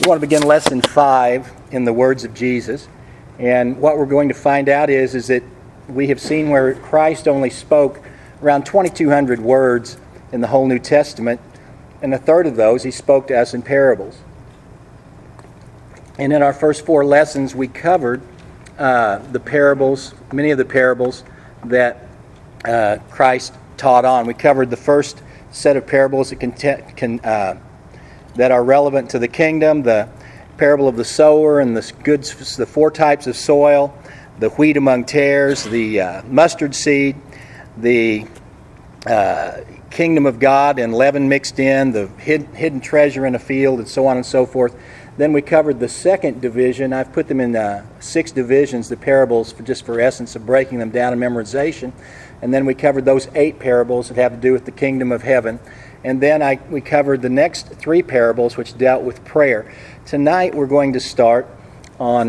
We want to begin Lesson 5 in the words of Jesus. And what we're going to find out is that we have seen where Christ only spoke around 2,200 words in the whole New Testament, and a third of those he spoke to us in parables. And in our first 4 lessons, we covered the parables, many of the parables that Christ taught on. We covered the first set of parables that are relevant to the kingdom, the parable of the sower and the 4 types of soil, the wheat among tares, the mustard seed, the kingdom of God and leaven mixed in, the hidden treasure in a field, and so on and so forth. Then we covered the second division. I've put them in 6 divisions, the parables, just for essence of breaking them down and memorization. And then we covered those 8 parables that have to do with the kingdom of heaven. And then we covered the next 3 parables, which dealt with prayer. Tonight we're going to start on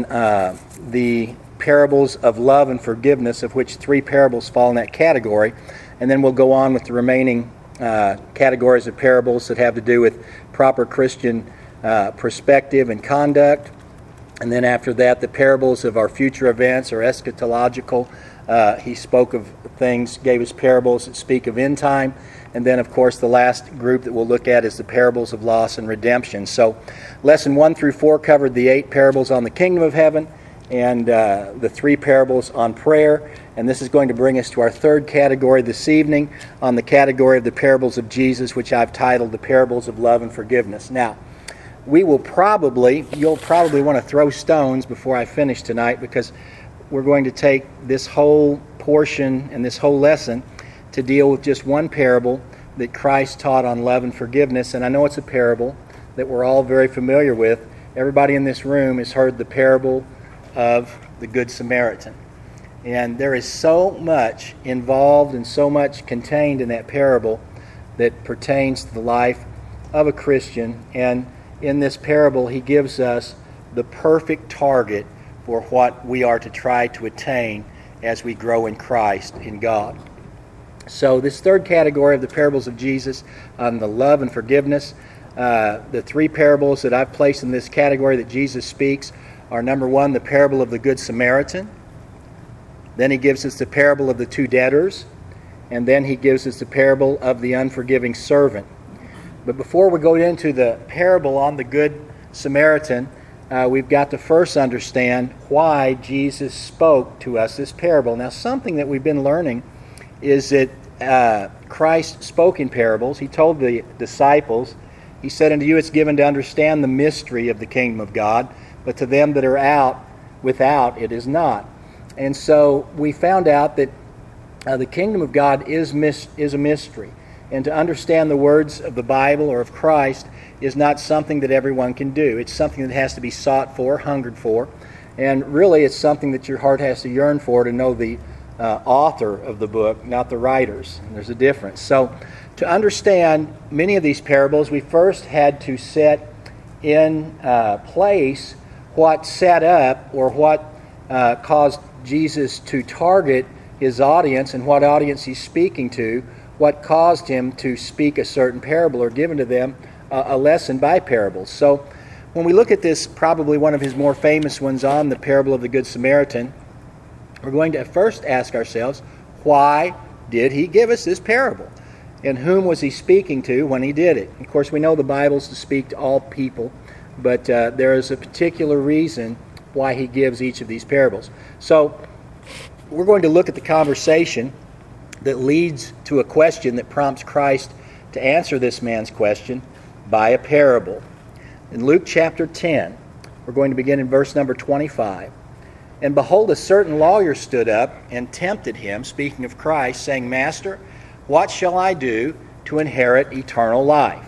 the parables of love and forgiveness, of which 3 parables fall in that category. And then we'll go on with the remaining categories of parables that have to do with proper Christian perspective and conduct. And then after that, the parables of our future events or eschatological. He spoke of things, gave us parables that speak of end time. And then, of course, the last group that we'll look at is the parables of loss and redemption. So, lesson 1 through 4 covered the 8 parables on the kingdom of heaven and the 3 parables on prayer. And this is going to bring us to our third category this evening on the category of the parables of Jesus, which I've titled the parables of love and forgiveness. Now, you'll probably want to throw stones before I finish tonight, because we're going to take this whole portion and this whole lesson to deal with just one parable that Christ taught on love and forgiveness. And I know it's a parable that we're all very familiar with. Everybody in this room has heard the parable of the Good Samaritan. And there is so much involved and so much contained in that parable that pertains to the life of a Christian. And in this parable, he gives us the perfect target for what we are to try to attain as we grow in Christ, in God. So this third category of the parables of Jesus on the love and forgiveness, the 3 parables that I've placed in this category that Jesus speaks are, number 1, the parable of the Good Samaritan. Then he gives us the parable of the 2 debtors. And then he gives us the parable of the unforgiving servant. But before we go into the parable on the Good Samaritan, we've got to first understand why Jesus spoke to us this parable. Now, something that we've been learning is that Christ spoke in parables. He told the disciples, he said, "Unto you it's given to understand the mystery of the kingdom of God, but to them that are without it is not." And so we found out that the kingdom of God is a mystery. And to understand the words of the Bible or of Christ is not something that everyone can do. It's something that has to be sought for, hungered for. And really it's something that your heart has to yearn for, to know the author of the book, not the writers. And there's a difference. So to understand many of these parables, we first had to set in place what set up or what caused Jesus to target his audience and what audience he's speaking to, what caused him to speak a certain parable or given to them a lesson by parables. So when we look at this, probably one of his more famous ones on the parable of the Good Samaritan, we're going to first ask ourselves, why did he give us this parable? And whom was he speaking to when he did it? Of course, we know the Bible's to speak to all people, but there is a particular reason why he gives each of these parables. So we're going to look at the conversation that leads to a question that prompts Christ to answer this man's question by a parable. In Luke chapter 10, we're going to begin in verse number 25. "And behold, a certain lawyer stood up and tempted him," speaking of Christ, saying, "Master, what shall I do to inherit eternal life?"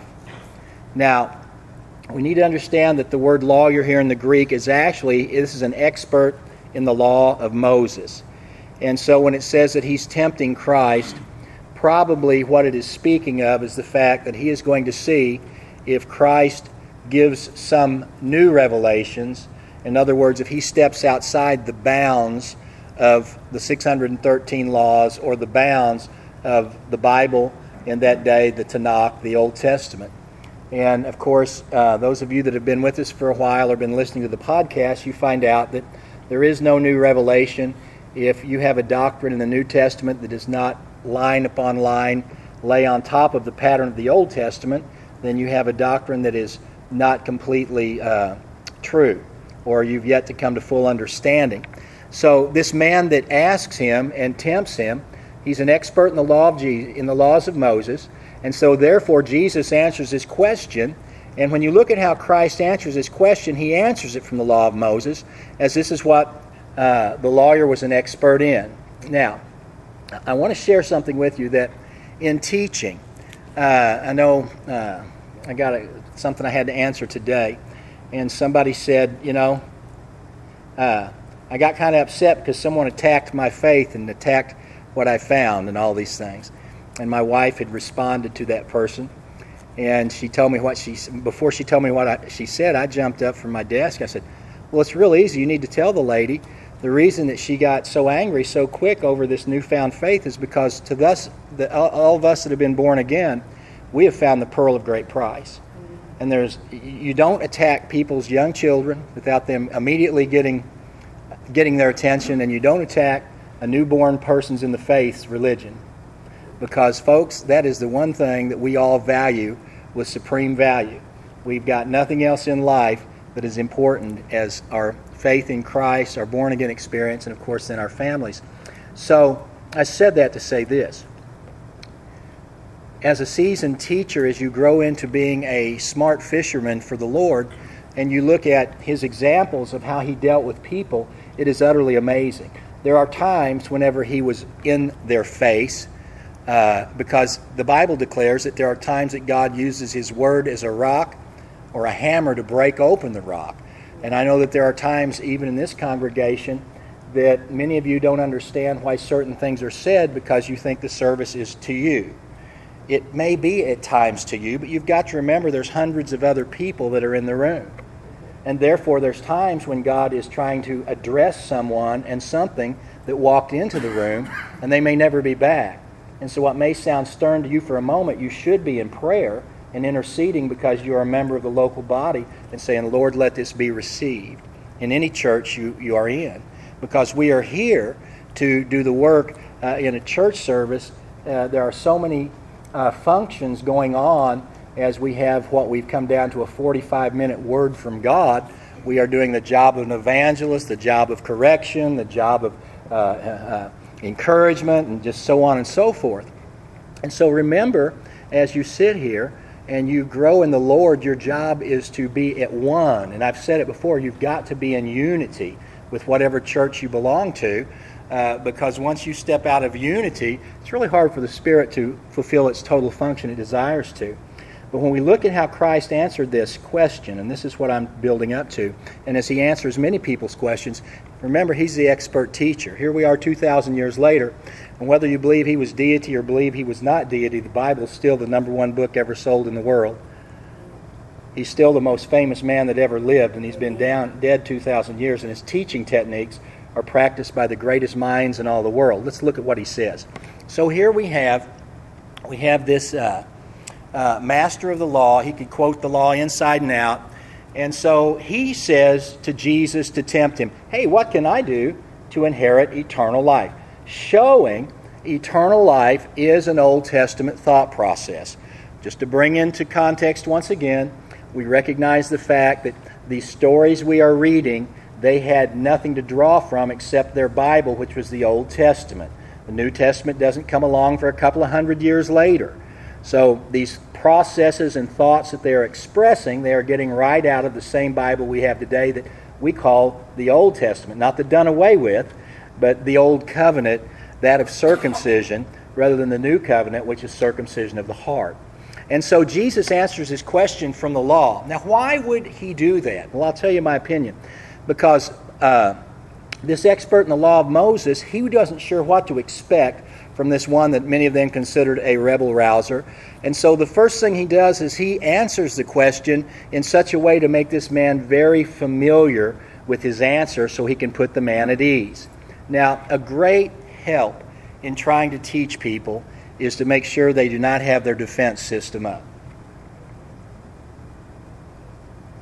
Now, we need to understand that the word lawyer here in the Greek is this is an expert in the law of Moses. And so when it says that he's tempting Christ, probably what it is speaking of is the fact that he is going to see if Christ gives some new revelations. In other words, if he steps outside the bounds of the 613 laws or the bounds of the Bible in that day, the Tanakh, the Old Testament. And of course, those of you that have been with us for a while or been listening to the podcast, you find out that there is no new revelation. If you have a doctrine in the New Testament that does not line upon line lay on top of the pattern of the Old Testament, then you have a doctrine that is not completely true, or you've yet to come to full understanding. So this man that asks him and tempts him, he's an expert in the laws of Moses, and so therefore Jesus answers his question. And when you look at how Christ answers his question, he answers it from the law of Moses, as this is what the lawyer was an expert in. Now, I want to share something with you that in teaching, I know I got something I had to answer today, and somebody said, I got kind of upset because someone attacked my faith and attacked what I found and all these things. And my wife had responded to that person, and she told me before she told me what she said, I jumped up from my desk. I said, well, it's real easy. You need to tell the lady the reason that she got so angry so quick over this newfound faith is because to us, all of us that have been born again, we have found the pearl of great price. And you don't attack people's young children without them immediately getting their attention, and you don't attack a newborn person's in the faith's religion. Because, folks, that is the one thing that we all value with supreme value. We've got nothing else in life that is important as our faith in Christ, our born-again experience, and, of course, then our families. So I said that to say this. As a seasoned teacher, as you grow into being a smart fisherman for the Lord, and you look at his examples of how he dealt with people, it is utterly amazing. There are times whenever he was in their face, because the Bible declares that there are times that God uses his word as a rock or a hammer to break open the rock. And I know that there are times, even in this congregation, that many of you don't understand why certain things are said because you think the service is to you. It may be at times to you, but you've got to remember there's hundreds of other people that are in the room. And therefore there's times when God is trying to address someone and something that walked into the room, and they may never be back. And so what may sound stern to you for a moment, you should be in prayer and interceding because you are a member of the local body and saying, Lord, let this be received in any church you are in. Because we are here to do the work in a church service. There are so many functions going on as we have what we've come down to a 45-minute word from God. We are doing the job of an evangelist, the job of correction, the job of encouragement, and just so on and so forth. And so remember, as you sit here and you grow in the Lord, your job is to be at one. And I've said it before, you've got to be in unity with whatever church you belong to, because once you step out of unity, it's really hard for the Spirit to fulfill its total function it desires to. But when we look at how Christ answered this question, and this is what I'm building up to, and as he answers many people's questions, remember, he's the expert teacher. Here we are 2,000 years later, and whether you believe he was deity or believe he was not deity, the Bible is still the number one book ever sold in the world. He's still the most famous man that ever lived, and he's been dead 2,000 years, and his teaching techniques are practiced by the greatest minds in all the world. Let's look at what he says. So here we have this master of the law. He could quote the law inside and out. And so he says to Jesus to tempt him, hey, what can I do to inherit eternal life? Showing eternal life is an Old Testament thought process. Just to bring into context once again, we recognize the fact that these stories we are reading, they had nothing to draw from except their Bible, which was the Old Testament. The New Testament doesn't come along for a couple of hundred years later. So these processes and thoughts that they are expressing, they are getting right out of the same Bible we have today that we call the Old Testament. Not the done away with, but the Old Covenant, that of circumcision, rather than the New Covenant, which is circumcision of the heart. And so Jesus answers his question from the law. Now, why would he do that? Well, I'll tell you my opinion. Because this expert in the law of Moses, he wasn't sure what to expect from this one that many of them considered a rebel rouser. And so the first thing he does is he answers the question in such a way to make this man very familiar with his answer so he can put the man at ease. Now, a great help in trying to teach people is to make sure they do not have their defense system up.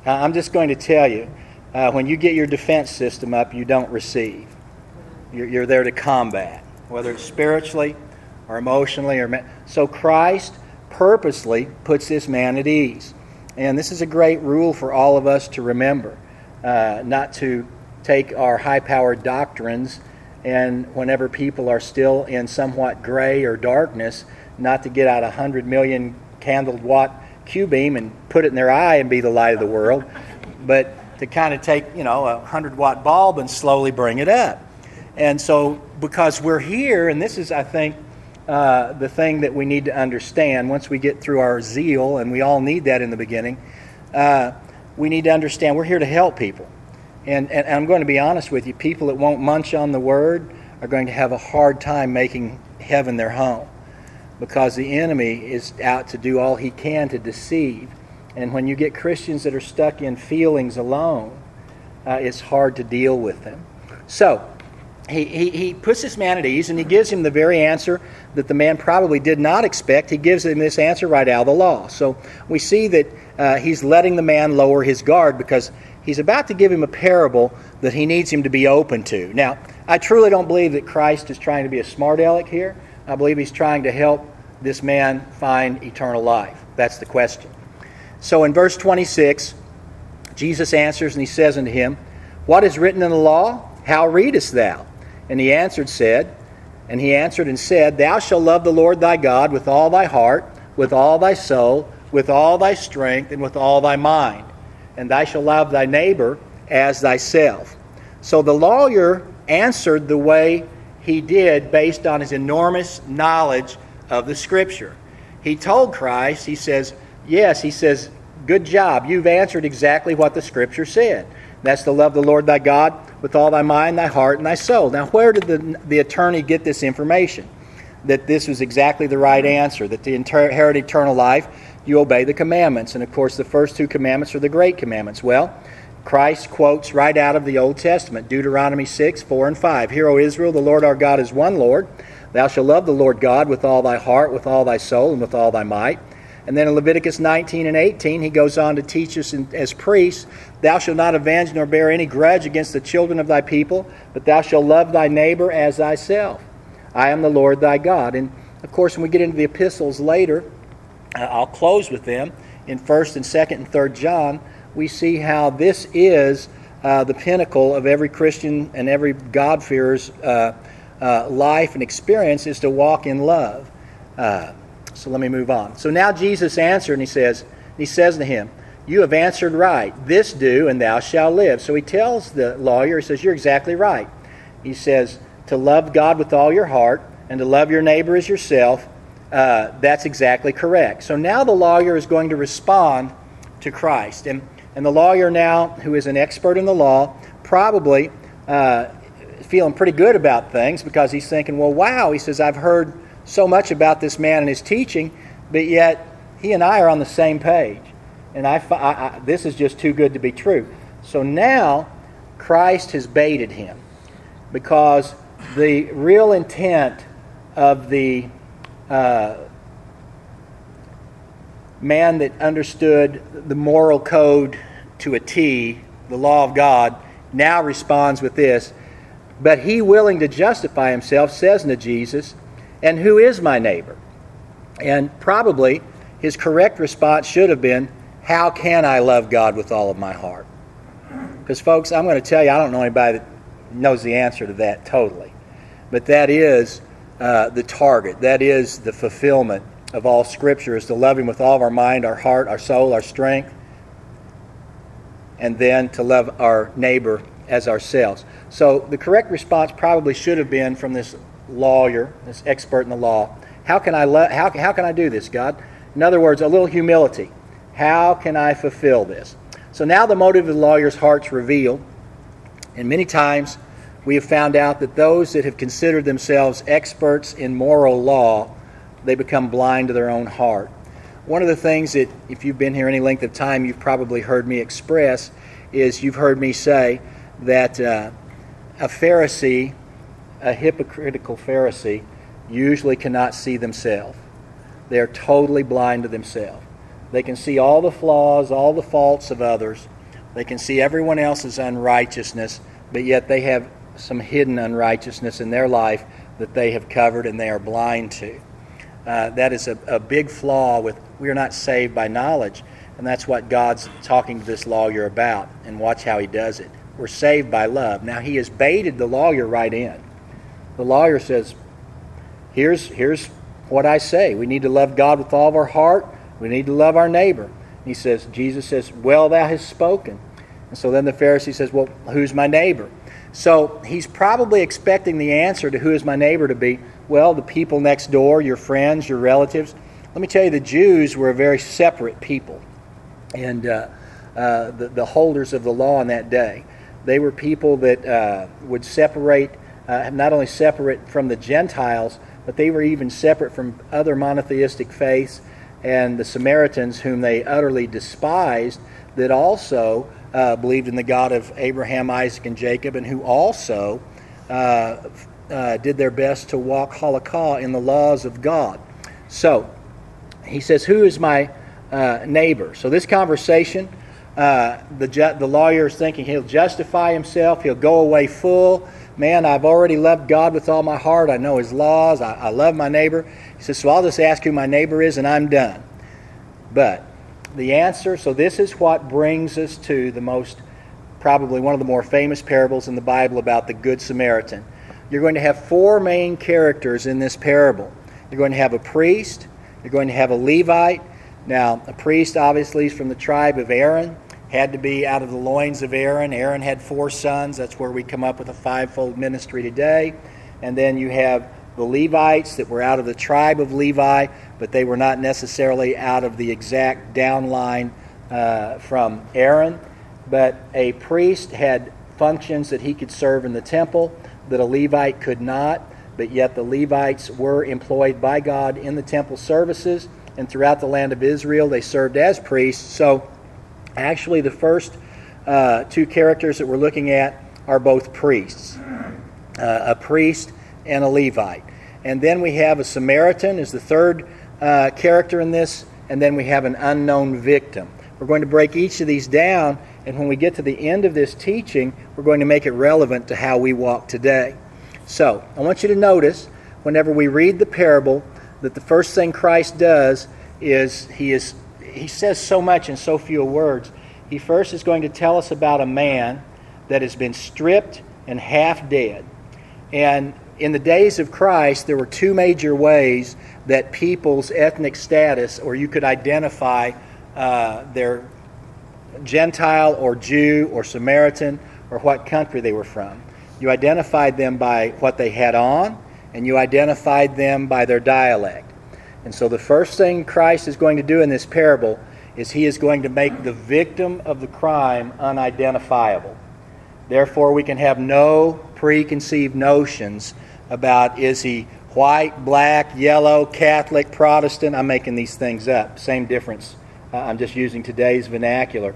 I'm just going to tell you, when you get your defense system up, you don't receive. You're there to combat, whether it's spiritually or emotionally. So Christ purposely puts this man at ease. And this is a great rule for all of us to remember, not to take our high-powered doctrines and whenever people are still in somewhat gray or darkness, not to get out a 100 million candle watt Q-beam and put it in their eye and be the light of the world, but to kind of take, a 100-watt bulb and slowly bring it up. And so, because we're here, and this is, I think, the thing that we need to understand once we get through our zeal, and we all need that in the beginning, we need to understand we're here to help people. And I'm going to be honest with you, people that won't munch on the Word are going to have a hard time making heaven their home, because the enemy is out to do all he can to deceive. And when you get Christians that are stuck in feelings alone, it's hard to deal with them. So, he puts this man at ease, and he gives him the very answer that the man probably did not expect. He gives him this answer right out of the law. So we see that he's letting the man lower his guard, because he's about to give him a parable that he needs him to be open to. Now, I truly don't believe that Christ is trying to be a smart aleck here. I believe he's trying to help this man find eternal life. That's the question. So in verse 26, Jesus answers and he says unto him, What is written in the law? How readest thou? And he answered and said, Thou shalt love the Lord thy God with all thy heart, with all thy soul, with all thy strength, and with all thy mind. And thou shalt love thy neighbor as thyself. So the lawyer answered the way he did based on his enormous knowledge of the Scripture. He told Christ, he says, good job, you've answered exactly what the Scripture said. That's to love the Lord thy God with all thy mind, thy heart, and thy soul. Now, where did the attorney get this information? That this was exactly the right answer, that to inherit eternal life, you obey the commandments. And, of course, the first two commandments are the great commandments. Well, Christ quotes right out of the Old Testament, Deuteronomy 6, 4, and 5. Hear, O Israel, the Lord our God is one Lord. Thou shalt love the Lord God with all thy heart, with all thy soul, and with all thy might. And then in Leviticus 19 and 18, he goes on to teach us as priests, Thou shalt not avenge nor bear any grudge against the children of thy people, but thou shalt love thy neighbor as thyself. I am the Lord thy God. And, of course, when we get into the epistles later, I'll close with them. In 1st and 2nd and 3rd John, we see how this is the pinnacle of every Christian and every God-fearer's life and experience, is to walk in love. So let me move on. So now Jesus answered, and he says to him, You have answered right. This do, and thou shalt live. So he tells the lawyer, he says, You're exactly right. He says, to love God with all your heart and to love your neighbor as yourself, that's exactly correct. So now the lawyer is going to respond to Christ. And the lawyer now, who is an expert in the law, probably feeling pretty good about things, because he's thinking, well, wow, he says, I've heard so much about this man and his teaching, but yet he and I are on the same page. And this is just too good to be true. So now Christ has baited him, because the real intent of the man that understood the moral code to a T, the law of God, now responds with this, But he, willing to justify himself, says unto Jesus, And who is my neighbor? And probably his correct response should have been, How can I love God with all of my heart? Because, folks, I'm going to tell you, I don't know anybody that knows the answer to that totally. But that is the target. That is the fulfillment of all Scripture, is to love Him with all of our mind, our heart, our soul, our strength, and then to love our neighbor as ourselves. So the correct response probably should have been from this lawyer, this expert in the law, how can I do this, God? In other words, a little humility. How can I fulfill this? So now the motive of the lawyer's heart's revealed, and many times we have found out that those that have considered themselves experts in moral law, they become blind to their own heart. One of the things that, if you've been here any length of time, you've probably heard me express, is you've heard me say that a Pharisee, a hypocritical Pharisee, usually cannot see themselves. They're totally blind to themselves. They can see all the flaws, all the faults of others, They can see everyone else's unrighteousness, but yet they have some hidden unrighteousness in their life that they have covered and they are blind to. That is a big flaw with, we are not saved by knowledge, and that's what God's talking to this lawyer about, and watch how he does it. We're saved by love. Now, he has baited the lawyer right in. The lawyer says, here's what I say. We need to love God with all of our heart. We need to love our neighbor. Jesus says, well, thou hast spoken. And so then the Pharisee says, well, who's my neighbor? So he's probably expecting the answer to who is my neighbor to be, well, the people next door, your friends, your relatives. Let me tell you, the Jews were a very separate people. And the holders of the law in that day, they were people that would separate, not only separate from the Gentiles, but they were even separate from other monotheistic faiths, and the Samaritans, whom they utterly despised, that also believed in the God of Abraham, Isaac, and Jacob, and who also did their best to walk halakha in the laws of God. So, he says, who is my neighbor? So this conversation, the lawyer is thinking he'll justify himself, he'll go away full. Man, I've already loved God with all my heart. I know His laws. I love my neighbor. He says, so I'll just ask who my neighbor is and I'm done. But the answer, so this is what brings us to probably one of the more famous parables in the Bible about the Good Samaritan. You're going to have four main characters in this parable. You're going to have a priest. You're going to have a Levite. Now, a priest obviously is from the tribe of Aaron. Had to be out of the loins of Aaron. Aaron had 4 sons. That's where we come up with a 5-fold ministry today. And then you have the Levites that were out of the tribe of Levi, but they were not necessarily out of the exact downline from Aaron. But a priest had functions that he could serve in the temple that a Levite could not, but yet the Levites were employed by God in the temple services, and throughout the land of Israel they served as priests. So actually the first 2 characters that we're looking at are both priests, a priest and a Levite. And then we have a Samaritan as the third character in this, and then we have an unknown victim. We're going to break each of these down, and when we get to the end of this teaching, we're going to make it relevant to how we walk today. So, I want you to notice, whenever we read the parable, that the first thing Christ does is He says so much in so few words. He first is going to tell us about a man that has been stripped and half dead. And in the days of Christ, there were 2 major ways that people's ethnic status, or you could identify their Gentile or Jew or Samaritan or what country they were from. You identified them by what they had on, and you identified them by their dialect. And so the first thing Christ is going to do in this parable is He is going to make the victim of the crime unidentifiable. Therefore, we can have no preconceived notions about, is he white, black, yellow, Catholic, Protestant? I'm making these things up. Same difference. I'm just using today's vernacular.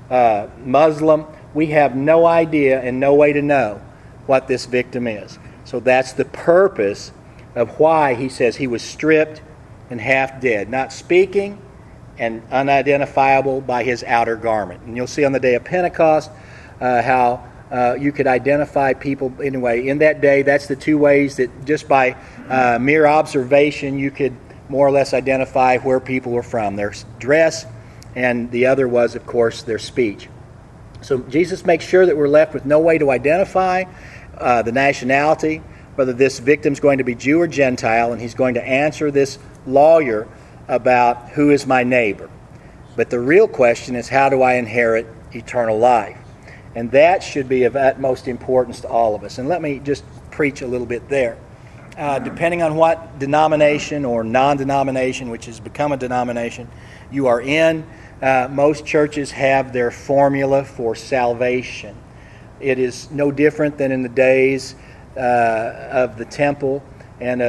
Muslim. We have no idea and no way to know what this victim is. So that's the purpose of why he says he was stripped and half dead. Not speaking and unidentifiable by his outer garment. And you'll see on the day of Pentecost how you could identify people. Anyway, in that day, that's the 2 ways that just by mere observation you could more or less identify where people were from. Their dress, and the other was, of course, their speech. So Jesus makes sure that we're left with no way to identify the nationality, whether this victim's going to be Jew or Gentile, and he's going to answer this lawyer about who is my neighbor. But the real question is, how do I inherit eternal life? And that should be of utmost importance to all of us. And let me just preach a little bit there. Depending on what denomination or non-denomination, which has become a denomination, you are in, most churches have their formula for salvation. It is no different than in the days of the temple and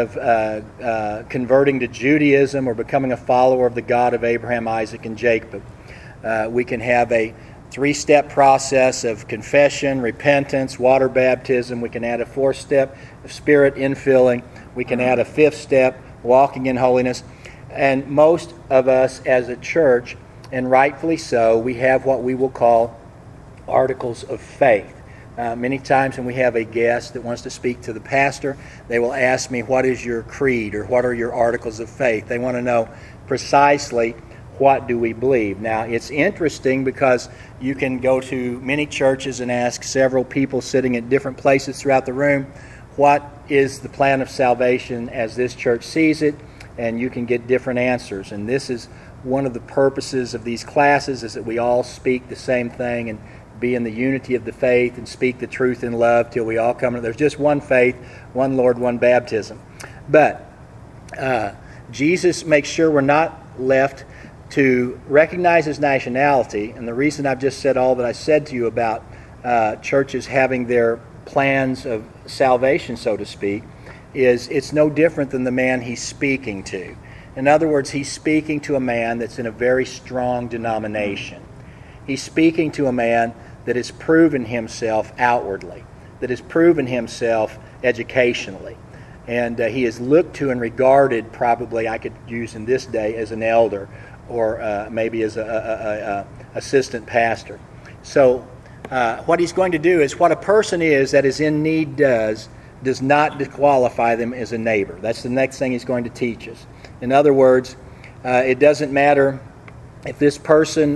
of converting to Judaism or becoming a follower of the God of Abraham, Isaac, and Jacob. We can have a 3-step process of confession, repentance, water baptism. We can add a 4th step of spirit infilling. We can add a 5th step, walking in holiness. And most of us as a church, and rightfully so, we have what we will call articles of faith. Many times when we have a guest that wants to speak to the pastor, they will ask me, what is your creed, or what are your articles of faith? They want to know precisely what do we believe. Now, it's interesting because you can go to many churches and ask several people sitting at different places throughout the room, what is the plan of salvation as this church sees it, and you can get different answers. And this is one of the purposes of these classes, is that we all speak the same thing and be in the unity of the faith and speak the truth in love till we all come. There's just one faith, one Lord, one baptism. But Jesus makes sure we're not left to recognize his nationality. And the reason I've just said all that I said to you about churches having their plans of salvation, so to speak, is it's no different than the man he's speaking to. In other words, he's speaking to a man that's in a very strong denomination. He's speaking to a man that has proven himself outwardly, that has proven himself educationally. And he is looked to and regarded, probably I could use in this day, as an elder, or maybe as a assistant pastor. So what he's going to do is, what a person is that is in need does not disqualify them as a neighbor. That's the next thing he's going to teach us. In other words, it doesn't matter if this person,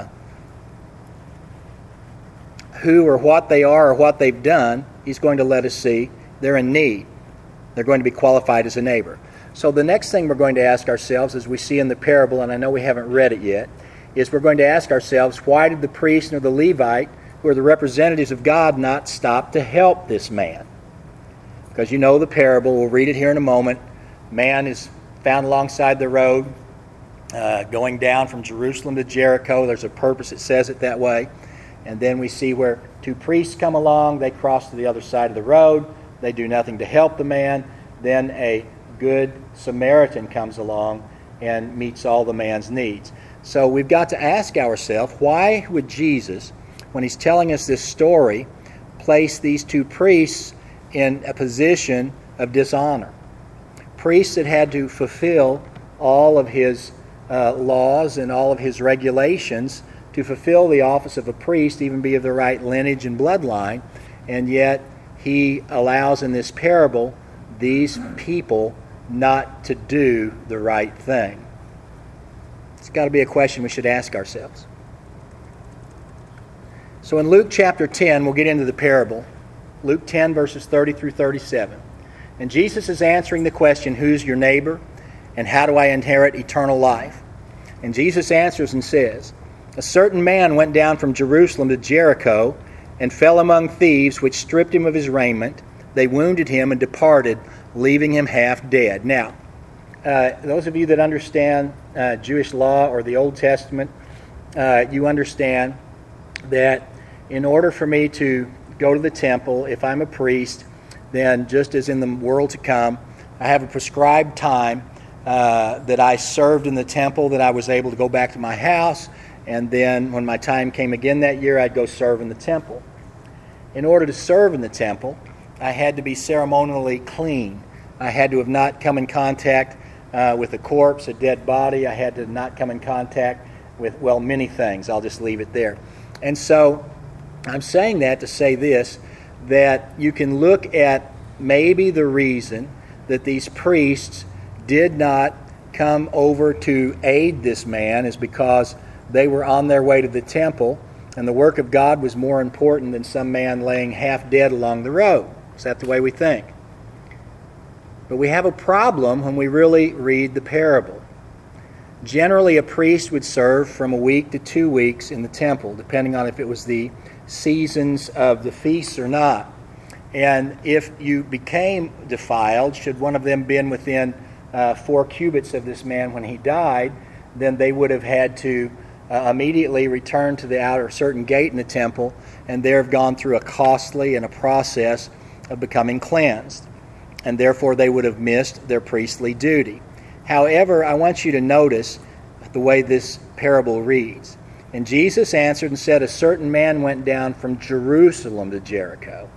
who or what they are or what they've done, he's going to let us see they're in need. They're going to be qualified as a neighbor. So the next thing we're going to ask ourselves, as we see in the parable, and I know we haven't read it yet, is we're going to ask ourselves, why did the priest nor the Levite, who are the representatives of God, not stop to help this man? Because you know the parable, we'll read it here in a moment. Man is found alongside the road, going down from Jerusalem to Jericho. There's a purpose that says it that way. And then we see where two priests come along, they cross to the other side of the road, they do nothing to help the man. Then a good Samaritan comes along and meets all the man's needs. So we've got to ask ourselves, why would Jesus, when he's telling us this story, place these two priests in a position of dishonor? Priests that had to fulfill all of his laws and all of his regulations to fulfill the office of a priest, even be of the right lineage and bloodline, and yet he allows in this parable these people not to do the right thing. It's got to be a question we should ask ourselves. So in Luke chapter 10, we'll get into the parable. Luke 10, verses 30 through 37. And Jesus is answering the question, who's your neighbor, and how do I inherit eternal life? And Jesus answers and says, a certain man went down from Jerusalem to Jericho and fell among thieves, which stripped him of his raiment. They wounded him and departed, leaving him half dead. Now, those of you that understand Jewish law or the Old Testament, you understand that in order for me to go to the temple, if I'm a priest, then just as in the world to come, I have a prescribed time that I served in the temple, that I was able to go back to my house, and then when my time came again that year, I'd go serve in the temple. In order to serve in the temple, I had to be ceremonially clean. I had to have not come in contact with a corpse, a dead body. I had to not come in contact with, well, many things. I'll just leave it there. And so I'm saying that to say this, that you can look at maybe the reason that these priests did not come over to aid this man is because they were on their way to the temple, and the work of God was more important than some man laying half dead along the road. Is that the way we think? But we have a problem when we really read the parable. Generally, a priest would serve from a week to 2 weeks in the temple, depending on if it was the seasons of the feasts or not. And if you became defiled, should one of them been within 4 cubits of this man when he died, then they would have had to immediately return to the outer certain gate in the temple, and there have gone through a costly and a process of becoming cleansed. And therefore they would have missed their priestly duty. However, I want you to notice the way this parable reads. And Jesus answered and said, a certain man went down from Jerusalem to Jericho.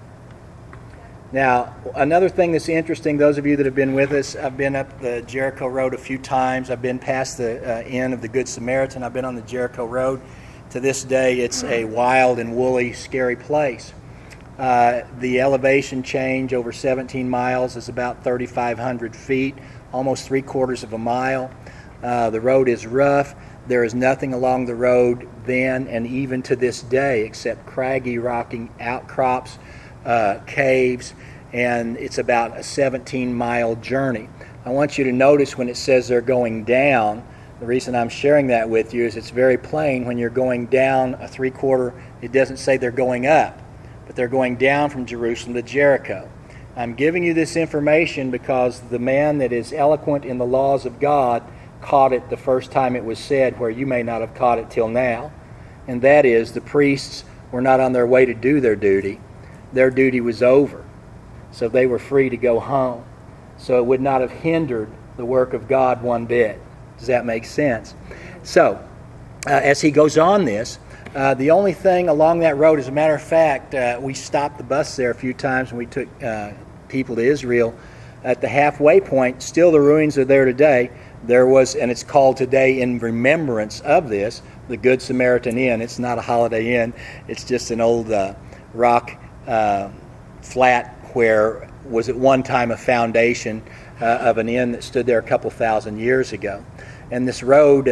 Now, another thing that's interesting, those of you that have been with us, I've been up the Jericho Road a few times. I've been past the inn of the Good Samaritan. I've been on the Jericho Road. To this day, it's a wild and woolly, scary place. The elevation change over 17 miles is about 3,500 feet, almost 3/4 of a mile. The road is rough. There is nothing along the road then and even to this day except craggy, rocking outcrops, caves, and it's about a 17-mile journey. I want you to notice when it says they're going down, the reason I'm sharing that with you is it's very plain when you're going down a 3/4, it doesn't say they're going up, but they're going down from Jerusalem to Jericho. I'm giving you this information because the man that is eloquent in the laws of God caught it the first time it was said, where you may not have caught it till now, and that is the priests were not on their way to do their duty. Their duty was over, so they were free to go home. So it would not have hindered the work of God one bit. Does that make sense? So, as he goes on this, the only thing along that road, as a matter of fact, we stopped the bus there a few times when we took people to Israel. At the halfway point, still the ruins are there today. There was, and it's called today in remembrance of this, the Good Samaritan Inn. It's not a Holiday Inn. It's just an old rock flat where was at one time a foundation of an inn that stood there a couple thousand years ago. And this road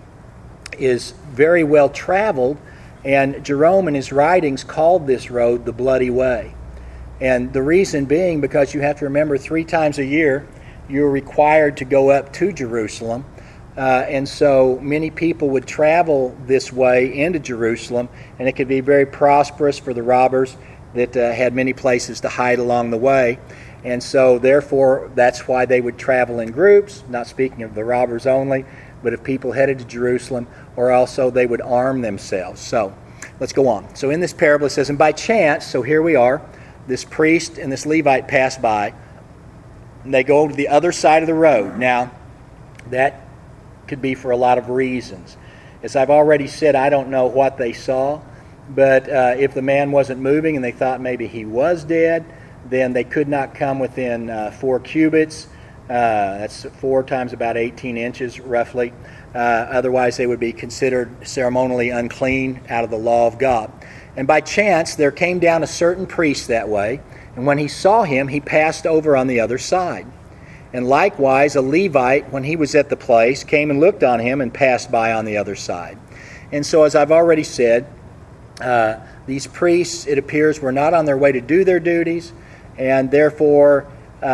is very well traveled, and Jerome in his writings called this road the Bloody Way. And the reason being because you have to remember 3 times a year you're required to go up to Jerusalem, and so many people would travel this way into Jerusalem, and it could be very prosperous for the robbers that had many places to hide along the way. And so therefore that's why they would travel in groups, not speaking of the robbers only, but if people headed to Jerusalem, or also they would arm themselves. So let's go on. So in this parable it says, and by chance, so here we are, this priest and this Levite pass by, and they go to the other side of the road. Now, that could be for a lot of reasons. As I've already said, I don't know what they saw, but if the man wasn't moving and they thought maybe he was dead, then they could not come within 4 cubits. That's 4 times about 18 inches, roughly. Otherwise, they would be considered ceremonially unclean out of the law of God. And by chance, there came down a certain priest that way, and when he saw him, he passed over on the other side. And likewise, a Levite, when he was at the place, came and looked on him and passed by on the other side. And so, as I've already said, these priests, it appears, were not on their way to do their duties, and therefore,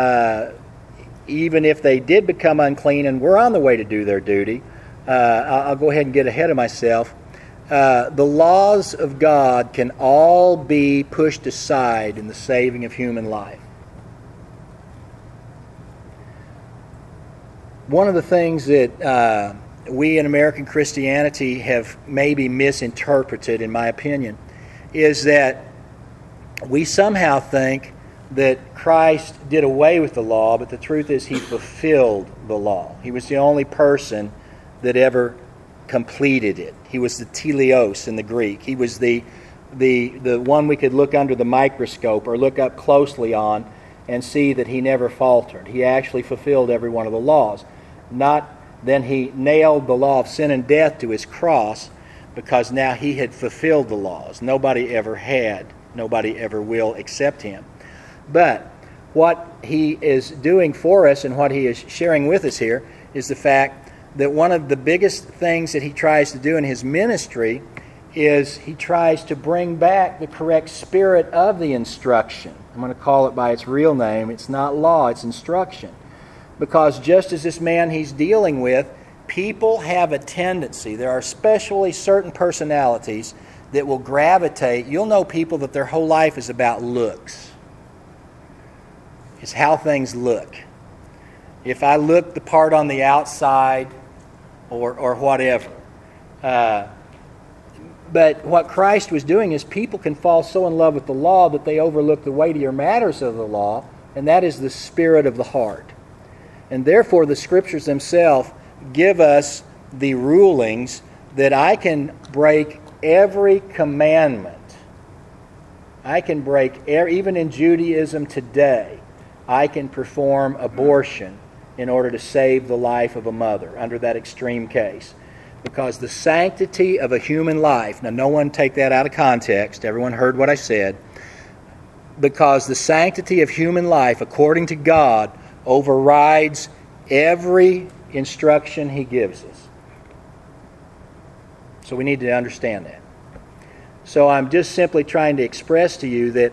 even if they did become unclean and were on the way to do their duty, I'll go ahead and get ahead of myself. The laws of God can all be pushed aside in the saving of human life. One of the things that we in American Christianity have maybe misinterpreted, in my opinion, is that we somehow think that Christ did away with the law, but the truth is he fulfilled the law. He was the only person that ever completed it. He was the teleos in the Greek. He was the one we could look under the microscope or look up closely on and see that he never faltered. He actually fulfilled every one of the laws. Then he nailed the law of sin and death to his cross, because now he had fulfilled the laws. Nobody ever had, nobody ever will except him. But what he is doing for us and what he is sharing with us here is the fact that one of the biggest things that he tries to do in his ministry is he tries to bring back the correct spirit of the instruction. I'm going to call it by its real name. It's not law, it's instruction. Because just as this man he's dealing with, people have a tendency, there are especially certain personalities that will gravitate. You'll know people that their whole life is about looks. It's how things look. If I look the part on the outside or whatever. But what Christ was doing is people can fall so in love with the law that they overlook the weightier matters of the law, and that is the spirit of the heart. And therefore the Scriptures themselves give us the rulings that I can break every commandment. I can break, even in Judaism today, I can perform abortion in order to save the life of a mother under that extreme case. Because the sanctity of a human life, now no one take that out of context, everyone heard what I said, because the sanctity of human life, according to God, overrides every instruction He gives us. So we need to understand that. So I'm just simply trying to express to you that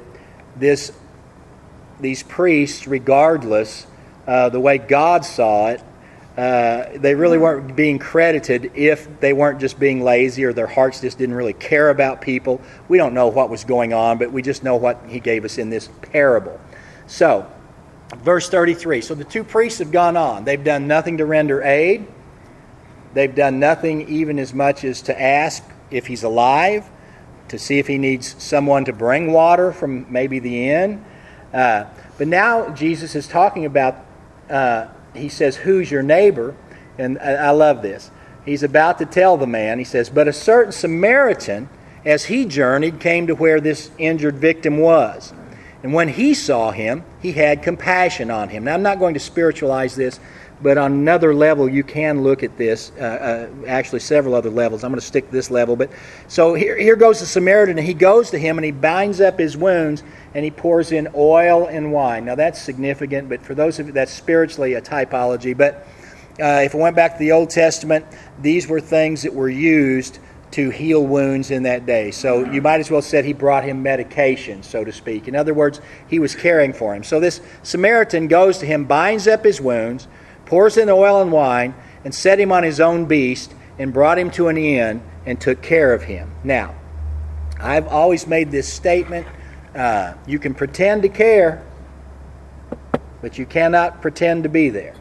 these priests, regardless the way God saw it, they really weren't being credited if they weren't just being lazy or their hearts just didn't really care about people. We don't know what was going on, but we just know what He gave us in this parable. So, verse 33. So the two priests have gone on. They've done nothing to render aid. They've done nothing even as much as to ask if he's alive, to see if he needs someone to bring water from maybe the inn. But now Jesus is talking about, he says, who's your neighbor? And I love this. He's about to tell the man, he says, but a certain Samaritan, as he journeyed, came to where this injured victim was. And when he saw him, he had compassion on him. Now, I'm not going to spiritualize this, but on another level, you can look at this. Actually, several other levels. I'm going to stick to this level. But so here goes the Samaritan, and he goes to him, and he binds up his wounds, and he pours in oil and wine. Now, that's significant, but for those of you, that's spiritually a typology. But if we went back to the Old Testament, these were things that were used to heal wounds in that day. So you might as well say he brought him medication, so to speak. In other words, he was caring for him. So this Samaritan goes to him, binds up his wounds, pours in oil and wine, and set him on his own beast, and brought him to an inn, and took care of him. Now, I've always made this statement, you can pretend to care, but you cannot pretend to be there.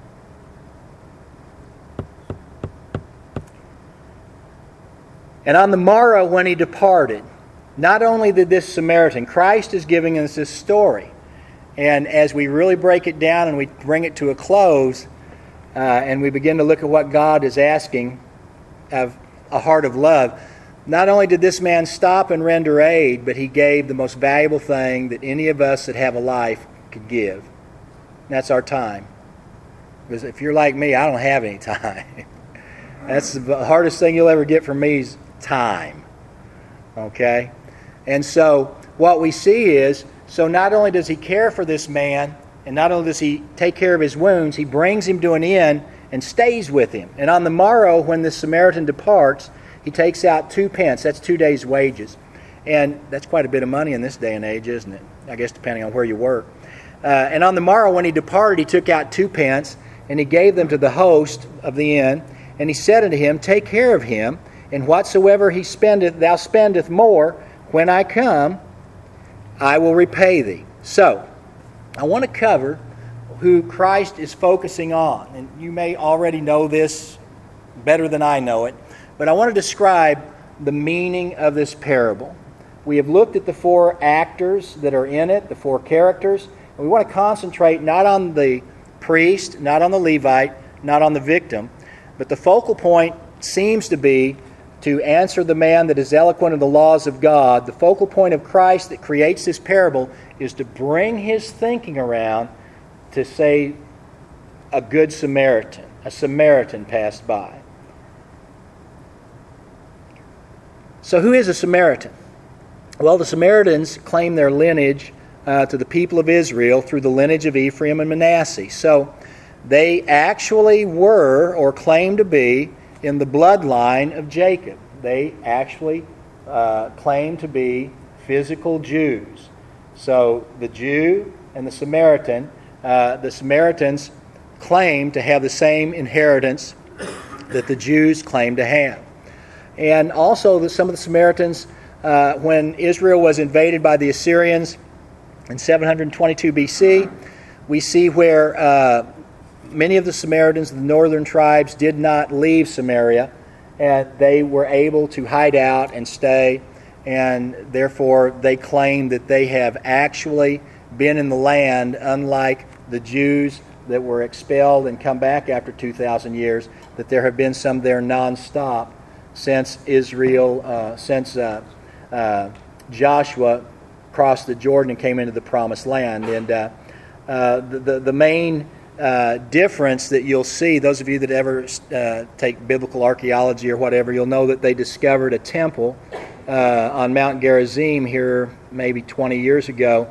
And on the morrow when he departed, not only did this Samaritan, Christ is giving us this story. And as we really break it down and we bring it to a close, and we begin to look at what God is asking of a heart of love, not only did this man stop and render aid, but he gave the most valuable thing that any of us that have a life could give. And that's our time. Because if you're like me, I don't have any time. That's the hardest thing you'll ever get from me is time. Okay? And so what we see is, so not only does he care for this man, and not only does he take care of his wounds, he brings him to an inn and stays with him. And on the morrow, when the Samaritan departs, he takes out 2 pence. That's 2 days' wages. And that's quite a bit of money in this day and age, isn't it? I guess depending on where you work. And on the morrow, when he departed, he took out 2 pence, and he gave them to the host of the inn. And he said unto him, take care of him, and whatsoever he spendeth, thou spendeth more, when I come, I will repay thee. So, I want to cover who Christ is focusing on. And you may already know this better than I know it, but I want to describe the meaning of this parable. We have looked at the 4 actors that are in it, the 4 characters, and we want to concentrate not on the priest, not on the Levite, not on the victim, but the focal point seems to be to answer the man that is eloquent of the laws of God. The focal point of Christ that creates this parable is to bring his thinking around to say a good Samaritan. A Samaritan passed by. So who is a Samaritan? Well, the Samaritans claim their lineage to the people of Israel through the lineage of Ephraim and Manasseh. So they actually were, or claim to be, in the bloodline of Jacob. They actually claim to be physical Jews. So the Jew and the Samaritans claim to have the same inheritance that the Jews claim to have. And also some of the Samaritans, when Israel was invaded by the Assyrians in 722 BC, we see where many of the Samaritans, the northern tribes, did not leave Samaria, and they were able to hide out and stay, and therefore they claim that they have actually been in the land, unlike the Jews that were expelled and come back after 2,000 years, that there have been some there nonstop since Israel, since Joshua crossed the Jordan and came into the Promised Land. And the main difference that you'll see. Those of you that ever take biblical archaeology or whatever, you'll know that they discovered a temple on Mount Gerizim here maybe 20 years ago.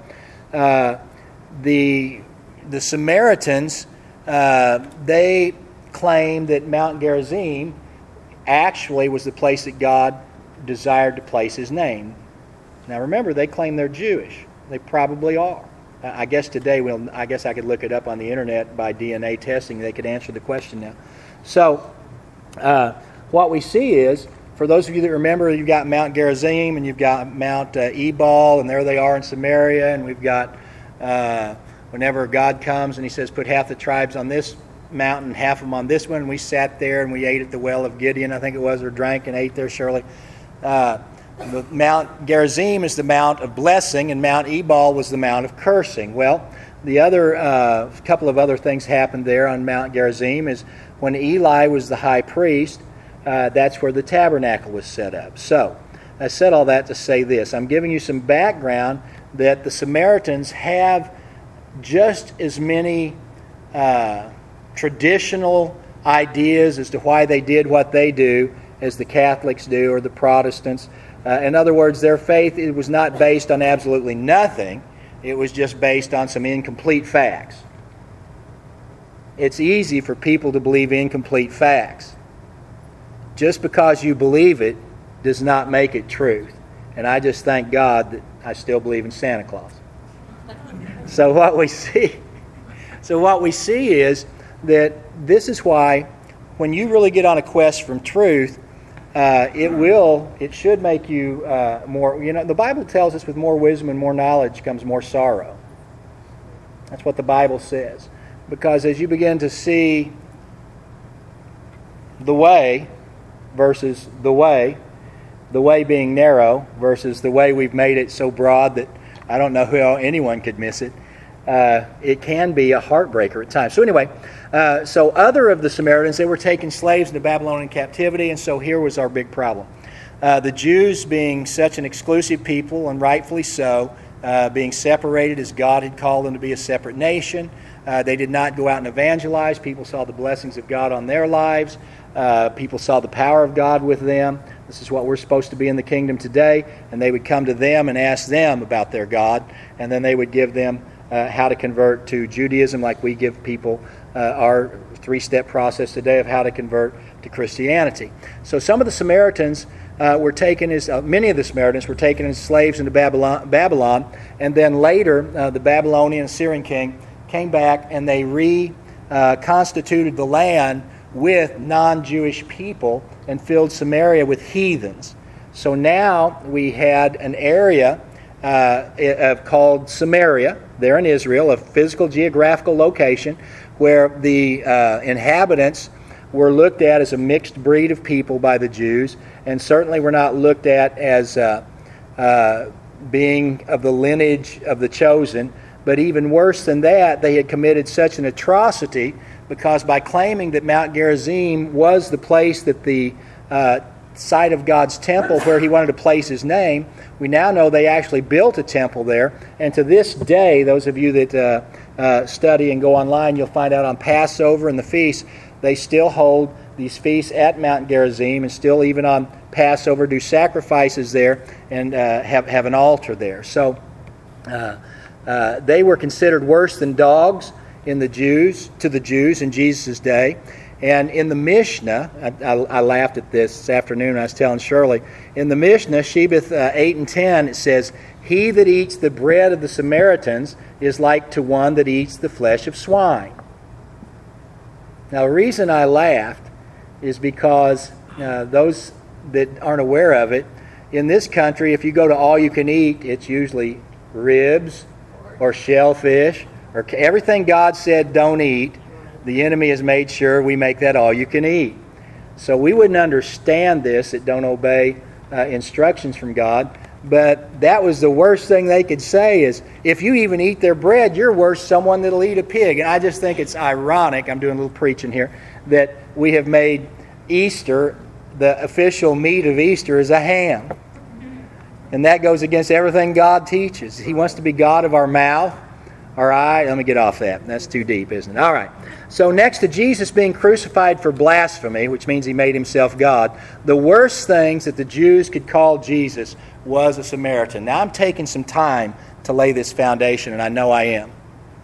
The Samaritans, they claimed that Mount Gerizim actually was the place that God desired to place His name. Now remember, they claim they're Jewish. They probably are. I guess today, I guess I could look it up on the internet by DNA testing. They could answer the question now. So, what we see is, for those of you that remember, you've got Mount Gerizim and you've got Mount Ebal, and there they are in Samaria, and we've got, whenever God comes and He says, put half the tribes on this mountain, half of them on this one, and we sat there and we ate at the well of Gideon, I think it was, or drank and ate there, surely. The Mount Gerizim is the Mount of blessing, and Mount Ebal was the Mount of cursing. Well, the other couple of other things happened there on Mount Gerizim is when Eli was the high priest, that's where the tabernacle was set up. So, I said all that to say this. I'm giving you some background that the Samaritans have just as many traditional ideas as to why they did what they do as the Catholics do or the Protestants. In other words, their faith, it was not based on absolutely nothing. It was just based on some incomplete facts. It's easy for people to believe incomplete facts. Just because you believe it does not make it truth. And I just thank God that I still believe in Santa Claus. So what we see is that this is why when you really get on a quest from truth, it should make you more, the Bible tells us with more wisdom and more knowledge comes more sorrow. That's what the Bible says. Because as you begin to see the way versus the way being narrow versus the way we've made it so broad that I don't know how anyone could miss it, it can be a heartbreaker at times. So anyway, so other of the Samaritans, they were taken slaves into Babylonian captivity, and so here was our big problem. The Jews being such an exclusive people, and rightfully so, being separated as God had called them to be a separate nation. They did not go out and evangelize. People saw the blessings of God on their lives. People saw the power of God with them. This is what we're supposed to be in the kingdom today. And they would come to them and ask them about their God, and then they would give them how to convert to Judaism, like we give people our 3-step process today of how to convert to Christianity. So some of the Samaritans were taken as many of the Samaritans were taken as slaves into Babylon, and then later the Babylonian Assyrian king came back and they reconstituted the land with non-Jewish people and filled Samaria with heathens. So now we had an area called Samaria, there in Israel, a physical geographical location where the inhabitants were looked at as a mixed breed of people by the Jews, and certainly were not looked at as being of the lineage of the chosen. But even worse than that, they had committed such an atrocity because by claiming that Mount Gerizim was the place that the site of God's temple where He wanted to place His name, we now know they actually built a temple there. And to this day, those of you that study and go online, you'll find out on Passover and the feasts, they still hold these feasts at Mount Gerizim, and still even on Passover do sacrifices there and have an altar there. So they were considered worse than dogs to the Jews in Jesus' day. And in the Mishnah, I laughed at this afternoon, I was telling Shirley, in the Mishnah, Shebeth 8 and 10, it says, "He that eats the bread of the Samaritans is like to one that eats the flesh of swine." Now, the reason I laughed is because those that aren't aware of it, in this country, if you go to all you can eat, it's usually ribs or shellfish or everything God said don't eat. The enemy has made sure we make that all you can eat. So we wouldn't understand this that don't obey instructions from God. But that was the worst thing they could say is, if you even eat their bread, you're worse someone that'll eat a pig. And I just think it's ironic, I'm doing a little preaching here, that we have made Easter, the official meat of Easter is a ham. And that goes against everything God teaches. He wants to be God of our mouth, All right, let me get off that. That's too deep, isn't it? All right. So next to Jesus being crucified for blasphemy, which means he made himself God, the worst things that the Jews could call Jesus was a Samaritan. Now I'm taking some time to lay this foundation, and I know I am.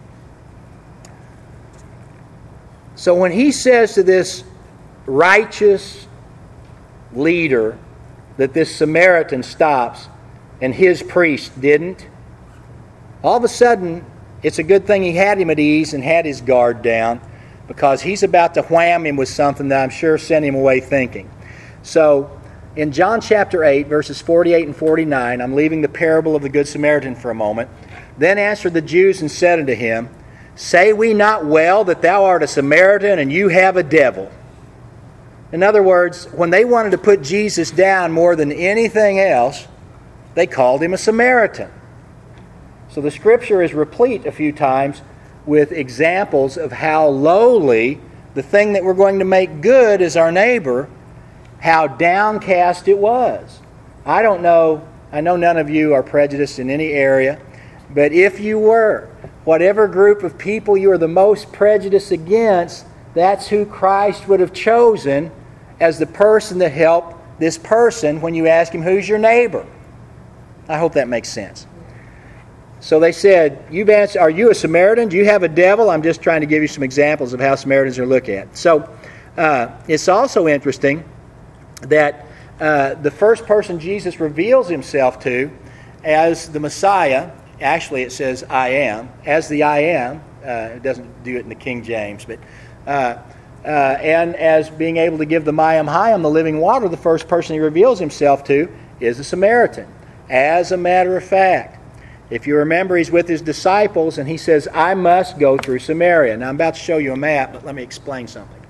So when he says to this righteous leader that this Samaritan stops and his priest didn't, all of a sudden it's a good thing he had him at ease and had his guard down, because he's about to wham him with something that I'm sure sent him away thinking. So in John chapter 8, verses 48 and 49, I'm leaving the parable of the Good Samaritan for a moment. Then answered the Jews and said unto him, Say we not well that thou art a Samaritan and you have a devil? In other words, when they wanted to put Jesus down more than anything else, they called him a Samaritan. So the Scripture is replete a few times with examples of how lowly the thing that we're going to make good as our neighbor, how downcast it was. I don't know, I know none of you are prejudiced in any area, but if you were, whatever group of people you are the most prejudiced against, that's who Christ would have chosen as the person to help this person when you ask him, who's your neighbor? I hope that makes sense. So they said, You've answered, are you a Samaritan? Do you have a devil? I'm just trying to give you some examples of how Samaritans are looked at. So it's also interesting that the first person Jesus reveals himself to as the Messiah, actually it says I am, as the I am. It doesn't do it in the King James, but and as being able to give the Mayim Hayim, the living water, the first person he reveals himself to is a Samaritan. As a matter of fact, if you remember, he's with his disciples and he says, I must go through Samaria. Now I'm about to show you a map, but let me explain something.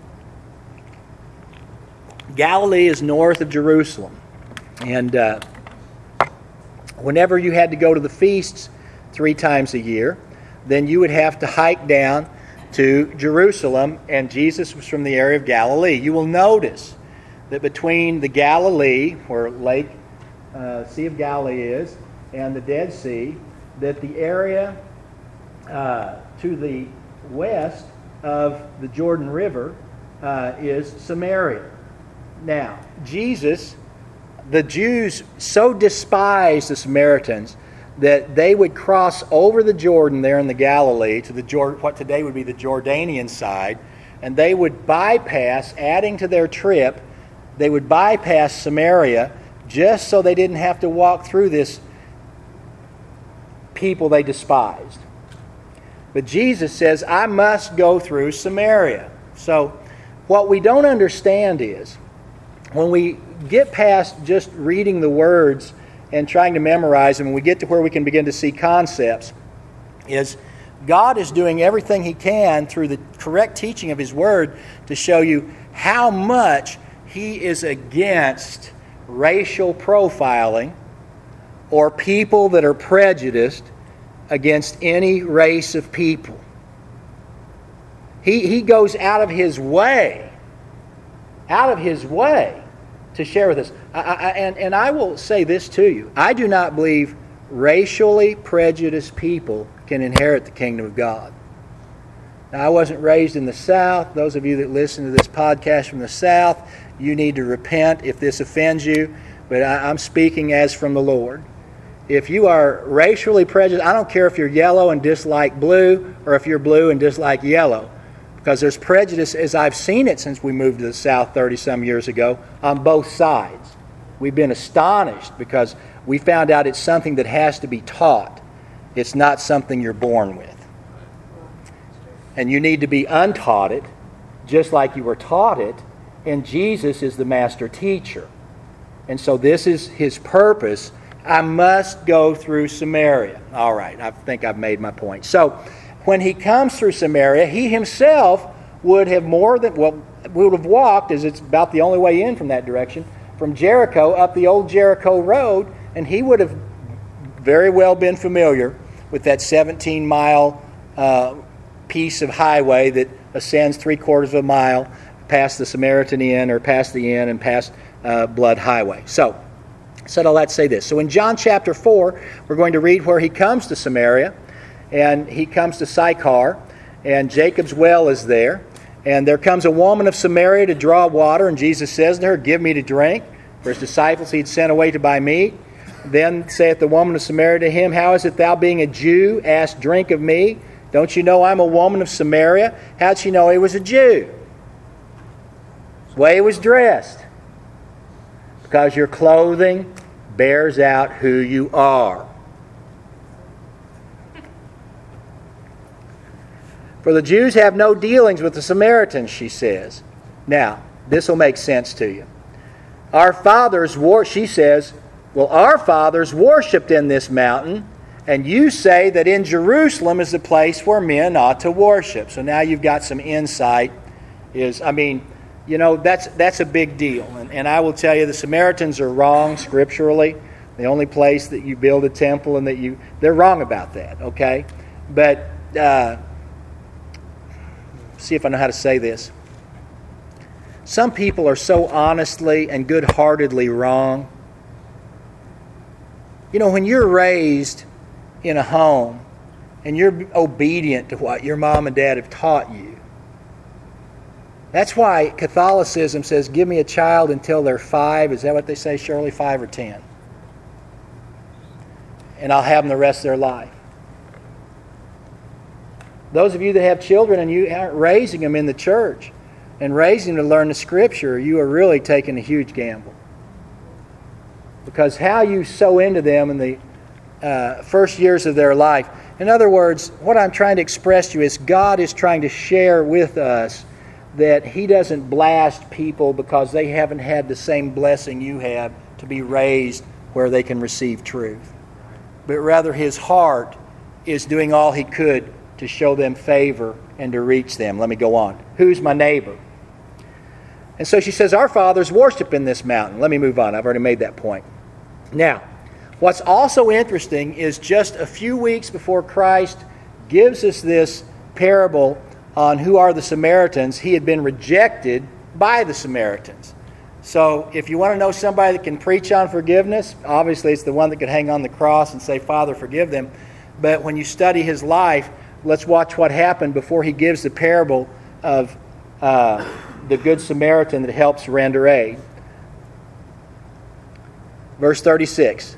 Galilee is north of Jerusalem. And whenever you had to go to the feasts 3 times a year, then you would have to hike down to Jerusalem, and Jesus was from the area of Galilee. You will notice that between the Galilee, where Lake Sea of Galilee is, and the Dead Sea, that the area to the west of the Jordan River is Samaria. Now, Jesus, the Jews so despised the Samaritans that they would cross over the Jordan there in the Galilee to the what today would be the Jordanian side, and they would bypass, adding to their trip, they would bypass Samaria just so they didn't have to walk through this people they despised. But Jesus says, I must go through Samaria. So what we don't understand is, when we get past just reading the words and trying to memorize them, and we get to where we can begin to see concepts, is God is doing everything He can through the correct teaching of His Word to show you how much He is against racial profiling or people that are prejudiced against any race of people. He goes out of His way to share with us. And I will say this to you. I do not believe racially prejudiced people can inherit the kingdom of God. Now, I wasn't raised in the South. Those of you that listen to this podcast from the South, you need to repent if this offends you. But I'm speaking as from the Lord. If you are racially prejudiced, I don't care if you're yellow and dislike blue, or if you're blue and dislike yellow. Because there's prejudice, as I've seen it since we moved to the South 30-some years ago, on both sides. We've been astonished because we found out it's something that has to be taught. It's not something you're born with. And you need to be untaught it, just like you were taught it, and Jesus is the master teacher. And so this is His purpose. I must go through Samaria. All right, I think I've made my point. So when He comes through Samaria, He Himself would have would have walked, as it's about the only way in from that direction, from Jericho up the old Jericho road, and He would have very well been familiar with that 17-mile piece of highway that ascends 3/4 of a mile past the Samaritan Inn, or past the inn and past Blood Highway. So all that to say this. So in John chapter 4, we're going to read where He comes to Samaria, and he comes to Sychar, and Jacob's well is there. And there comes a woman of Samaria to draw water, and Jesus says to her, "Give me to drink." For his disciples he'd sent away to buy meat. Then saith the woman of Samaria to him, "How is it thou, being a Jew, ask drink of me? Don't you know I'm a woman of Samaria?" How'd she know he was a Jew? The way he was dressed. Because your clothing bears out who you are. For the Jews have no dealings with the Samaritans, she says. Now, this will make sense to you. Our fathers, she says, our fathers worshipped in this mountain, and you say that in Jerusalem is the place where men ought to worship. So now you've got some insight. That's a big deal. And I will tell you, the Samaritans are wrong scripturally. The only place that you build a temple and they're wrong about that, okay? But, see if I know how to say this. Some people are so honestly and good-heartedly wrong. When you're raised in a home and you're obedient to what your mom and dad have taught you, that's why Catholicism says, give me a child until they're 5. Is that what they say, Shirley? 5 or 10? And I'll have them the rest of their life. Those of you that have children and you aren't raising them in the church and raising them to learn the Scripture, you are really taking a huge gamble. Because how you sow into them in the first years of their life. In other words, what I'm trying to express to you is God is trying to share with us that He doesn't blast people because they haven't had the same blessing you have to be raised where they can receive truth. But rather His heart is doing all He could to show them favor and to reach them. Let me go on. Who's my neighbor? And so she says, our fathers worship in this mountain. Let me move on. I've already made that point. Now, what's also interesting is just a few weeks before Christ gives us this parable on who are the Samaritans, He had been rejected by the Samaritans. So if you want to know somebody that can preach on forgiveness, obviously it's the one that could hang on the cross and say, Father, forgive them. But when you study His life, let's watch what happened before He gives the parable of the Good Samaritan that helps render aid. Verse 36.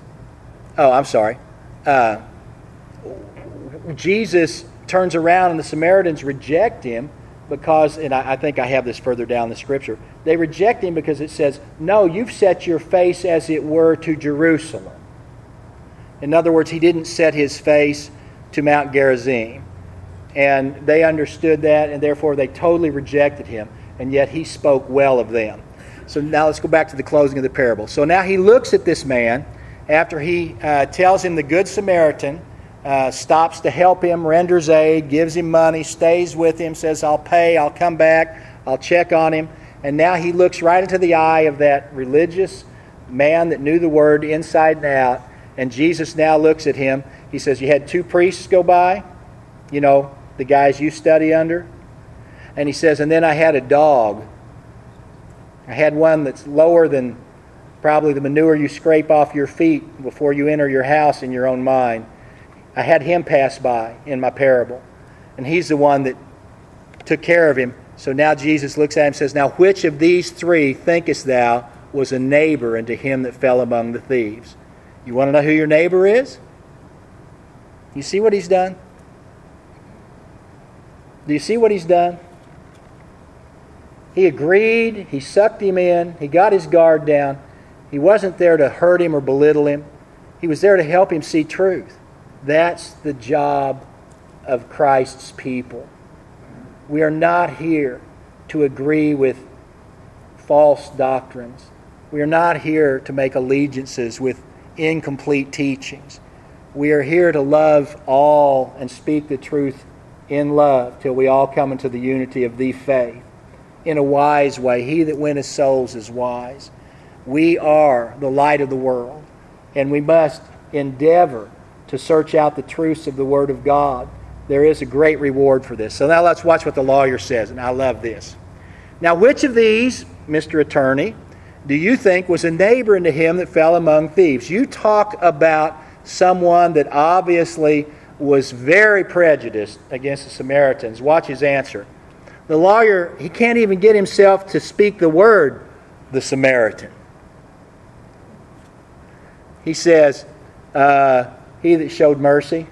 Jesus turns around and the Samaritans reject Him because, and I think I have this further down the Scripture, they reject Him because it says, no, you've set your face as it were to Jerusalem. In other words, He didn't set His face to Mount Gerizim. And they understood that, and therefore they totally rejected Him. And yet He spoke well of them. So now let's go back to the closing of the parable. So now He looks at this man after He tells him the Good Samaritan stops to help him, renders aid, gives him money, stays with him, says, I'll pay, I'll come back, I'll check on him. And now He looks right into the eye of that religious man that knew the Word inside and out. And Jesus now looks at him. He says, you had 2 priests go by, the guys you study under. And He says, and then I had a dog. I had one that's lower than probably the manure you scrape off your feet before you enter your house in your own mind. I had him pass by in my parable. And he's the one that took care of him. So now Jesus looks at him and says, now which of these 3 thinkest thou was a neighbor unto him that fell among the thieves? You want to know who your neighbor is? You see what He's done? Do you see what He's done? He agreed. He sucked him in. He got his guard down. He wasn't there to hurt him or belittle him. He was there to help him see truth. That's the job of Christ's people. We are not here to agree with false doctrines. We are not here to make allegiances with incomplete teachings. We are here to love all and speak the truth in love till we all come into the unity of the faith in a wise way. He that winneth souls is wise. We are the light of the world, and we must endeavor to search out the truths of the Word of God. There is a great reward for this. So now let's watch what the lawyer says, and I love this. Now, which of these, Mr. Attorney, do you think was a neighbor unto him that fell among thieves? You talk about someone that obviously was very prejudiced against the Samaritans. Watch his answer. The lawyer, he can't even get himself to speak the word, the Samaritan. He says, he that showed mercy.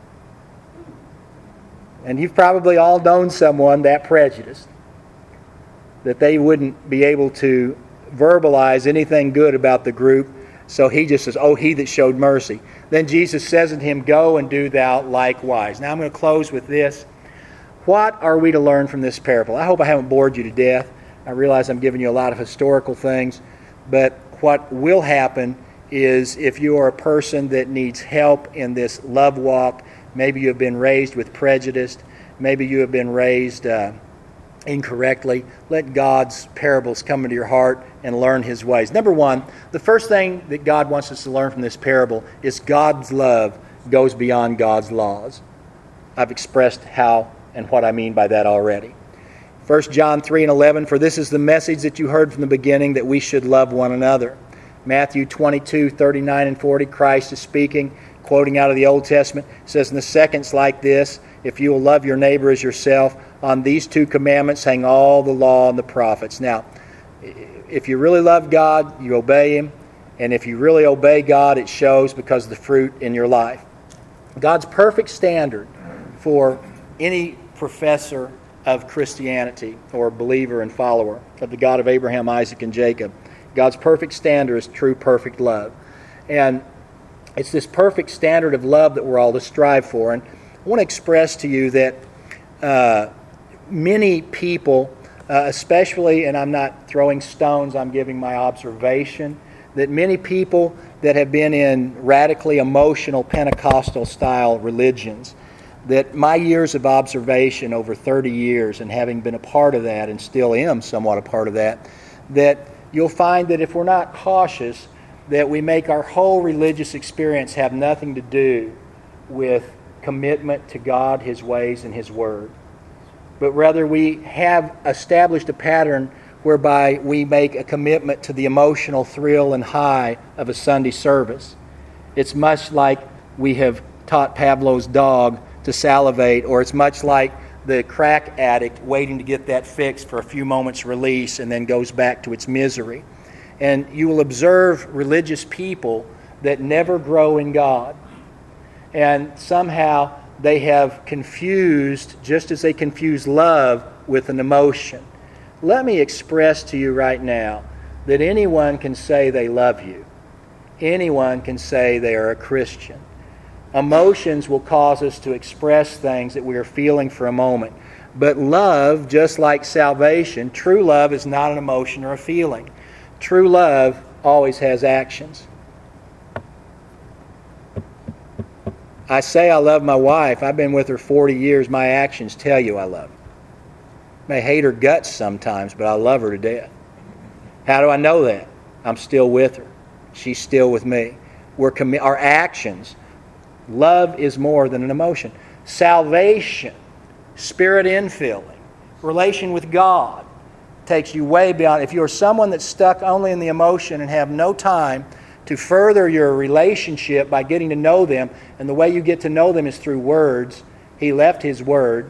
And you've probably all known someone that prejudiced, that they wouldn't be able to verbalize anything good about the group. So he just says, oh, he that showed mercy. Then Jesus says unto him, go and do thou likewise. Now I'm going to close with this. What are we to learn from this parable? I hope I haven't bored you to death. I realize I'm giving you a lot of historical things. But what will happen is if you are a person that needs help in this love walk, maybe you have been raised with prejudice, maybe you have been raised incorrectly, let God's parables come into your heart and learn His ways. Number one, the first thing that God wants us to learn from this parable is God's love goes beyond God's laws. I've expressed how and what I mean by that already. 1 John 3:11, for this is the message that you heard from the beginning, that we should love one another. Matthew 22:39 and 40, Christ is speaking, quoting out of the Old Testament, says, and the second's like this, if you will love your neighbor as yourself, on these two commandments hang all the law and the prophets. Now, if you really love God, you obey Him. And if you really obey God, it shows because of the fruit in your life. God's perfect standard for any professor of Christianity or believer and follower of the God of Abraham, Isaac, and Jacob, God's perfect standard is true, perfect love. And it's this perfect standard of love that we're all to strive for. And I want to express to you that many people, especially, and I'm not throwing stones, I'm giving my observation, that many people that have been in radically emotional Pentecostal-style religions, that my years of observation over 30 years and having been a part of that and still am somewhat a part of that, that you'll find that if we're not cautious, that we make our whole religious experience have nothing to do with commitment to God, His ways, and His Word. But rather we have established a pattern whereby we make a commitment to the emotional thrill and high of a Sunday service. It's much like we have taught Pavlov's dog to salivate, or it's much like the crack addict waiting to get that fix for a few moments release and then goes back to its misery. And you will observe religious people that never grow in God. And somehow they have confused, just as they confuse love with an emotion. Let me express to you right now that anyone can say they love you. Anyone can say they are a Christian. Emotions will cause us to express things that we are feeling for a moment. But love, just like salvation, true love is not an emotion or a feeling. True love always has actions. I say I love my wife. I've been with her 40 years. My actions tell you I love her. I may hate her guts sometimes, but I love her to death. How do I know that? I'm still with her. She's still with me. Our actions. Love is more than an emotion. Salvation, spirit infilling, relation with God takes you way beyond. If you're someone that's stuck only in the emotion and have no time to further your relationship by getting to know them, and the way you get to know them is through words, He left His Word,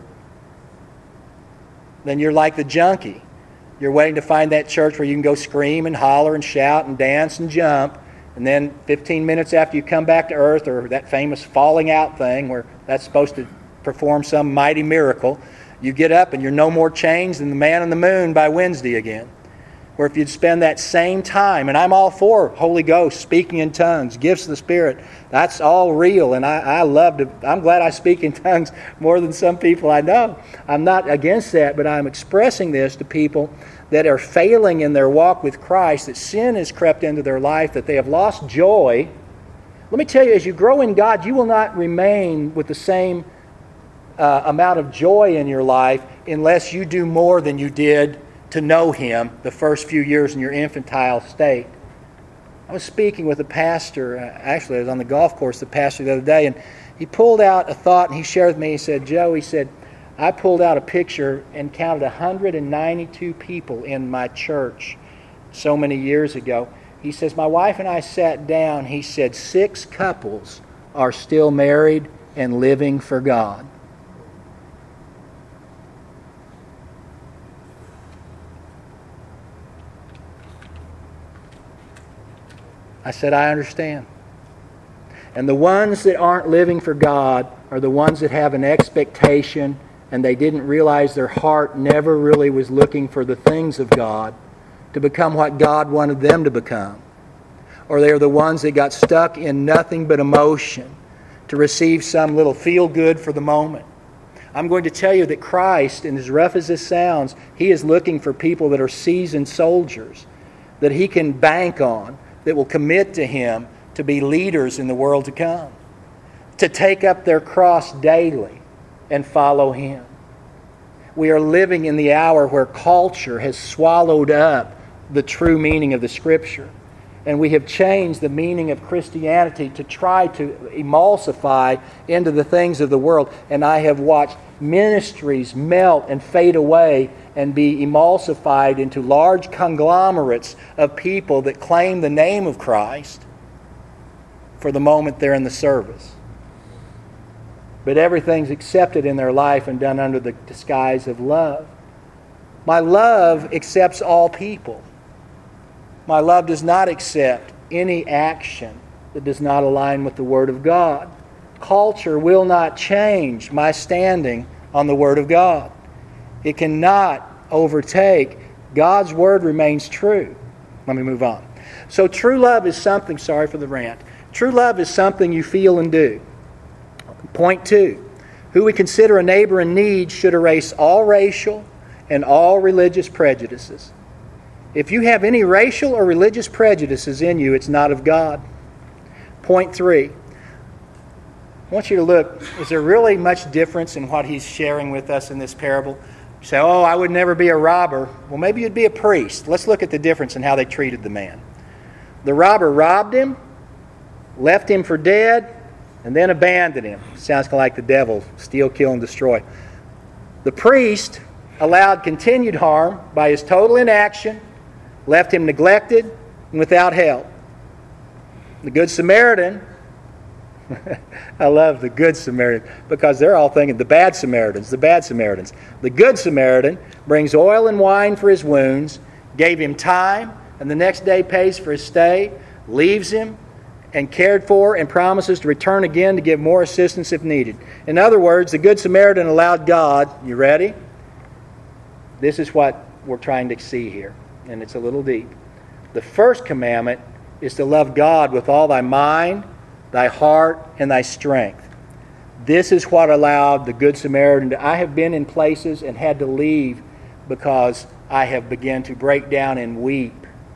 then you're like the junkie. You're waiting to find that church where you can go scream and holler and shout and dance and jump, and then 15 minutes after you come back to earth, or that famous falling out thing where that's supposed to perform some mighty miracle, you get up and you're no more changed than the man on the moon by Wednesday again. Or if you'd spend that same time, and I'm all for Holy Ghost, speaking in tongues, gifts of the Spirit, that's all real, and I'm glad I speak in tongues more than some people I know. I'm not against that, but I'm expressing this to people that are failing in their walk with Christ, that sin has crept into their life, that they have lost joy. Let me tell you, as you grow in God, you will not remain with the same amount of joy in your life unless you do more than you did to know Him the first few years in your infantile state. I was speaking with a pastor, actually I was on the golf course, the pastor the other day, and he pulled out a thought and he shared with me, he said, Joe, he said, I pulled out a picture and counted 192 people in my church so many years ago. He says, my wife and I sat down, he said, 6 couples are still married and living for God. I said, I understand. And the ones that aren't living for God are the ones that have an expectation and they didn't realize their heart never really was looking for the things of God to become what God wanted them to become. Or they are the ones that got stuck in nothing but emotion to receive some little feel-good for the moment. I'm going to tell you that Christ, and as rough as this sounds, He is looking for people that are seasoned soldiers, that He can bank on, that will commit to Him to be leaders in the world to come, to take up their cross daily and follow Him. We are living in the hour where culture has swallowed up the true meaning of the Scripture. And we have changed the meaning of Christianity to try to emulsify into the things of the world. And I have watched ministries melt and fade away and be emulsified into large conglomerates of people that claim the name of Christ for the moment they're in the service. But everything's accepted in their life and done under the disguise of love. My love accepts all people. My love does not accept any action that does not align with the Word of God. Culture will not change my standing on the Word of God. It cannot overtake. God's Word remains true. Let me move on. So true love is something, sorry for the rant, true love is something you feel and do. Point 2, who we consider a neighbor in need should erase all racial and all religious prejudices. If you have any racial or religious prejudices in you, it's not of God. Point 3, I want you to look, is there really much difference in what he's sharing with us in this parable? You say, oh, I would never be a robber. Well, maybe you'd be a priest. Let's look at the difference in how they treated the man. The robber robbed him, left him for dead, and then abandoned him. Sounds kind of like the devil, steal, kill, and destroy. The priest allowed continued harm by his total inaction, left him neglected and without help. The Good Samaritan, I love the Good Samaritan because they're all thinking the bad Samaritans, the bad Samaritans. The Good Samaritan brings oil and wine for his wounds, gave him time, and the next day pays for his stay, leaves him, and cared for, and promises to return again to give more assistance if needed. In other words, the Good Samaritan allowed God, you ready? This is what we're trying to see here, and it's a little deep. The first commandment is to love God with all thy mind, thy heart, and thy strength. This is what allowed the Good Samaritan to... I have been in places and had to leave because I have begun to break down and weep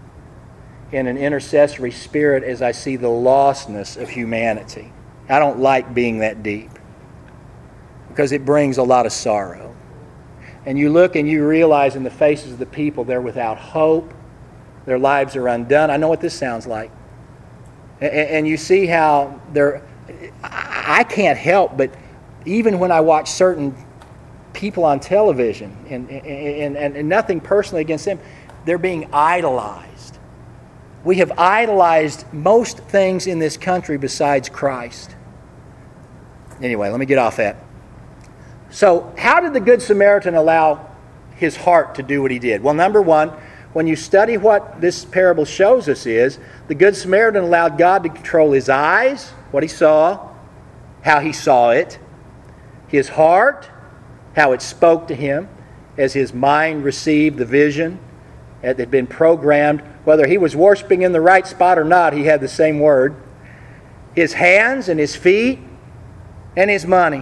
in an intercessory spirit as I see the lostness of humanity. I don't like being that deep because it brings a lot of sorrow. And you look and you realize in the faces of the people they're without hope. Their lives are undone. I know what this sounds like. And you see how they're... I can't help but even when I watch certain people on television and nothing personally against them, they're being idolized. We have idolized most things in this country besides Christ. Anyway, let me get off that. So, how did the Good Samaritan allow his heart to do what he did? Well, number one, when you study what this parable shows us is, the Good Samaritan allowed God to control his eyes, what he saw, how he saw it, his heart, how it spoke to him, as his mind received the vision that had been programmed. Whether he was worshiping in the right spot or not, he had the same word. His hands and his feet and his money.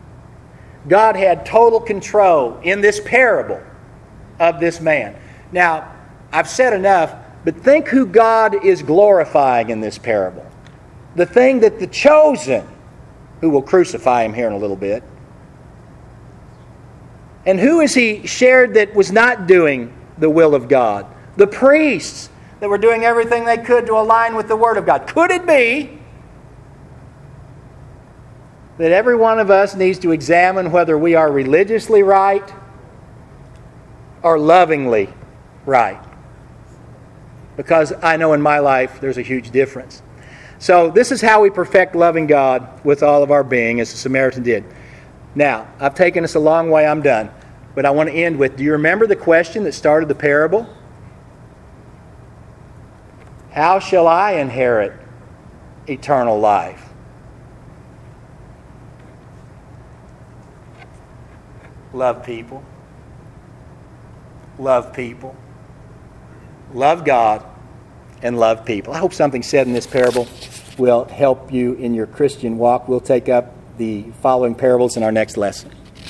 God had total control in this parable of this man. Now, I've said enough, but think who God is glorifying in this parable. The thing that the chosen, who will crucify him here in a little bit. And who is he shared that was not doing the will of God? The priests that were doing everything they could to align with the Word of God. Could it be that every one of us needs to examine whether we are religiously right or lovingly right? Because I know in my life there's a huge difference. So this is how we perfect loving God with all of our being, as the Samaritan did. Now, I've taken us a long way. I'm done. But I want to end with, do you remember the question that started the parable? How shall I inherit eternal life? Love people. Love people. Love God and love people. I hope something said in this parable will help you in your Christian walk. We'll take up the following parables in our next lesson.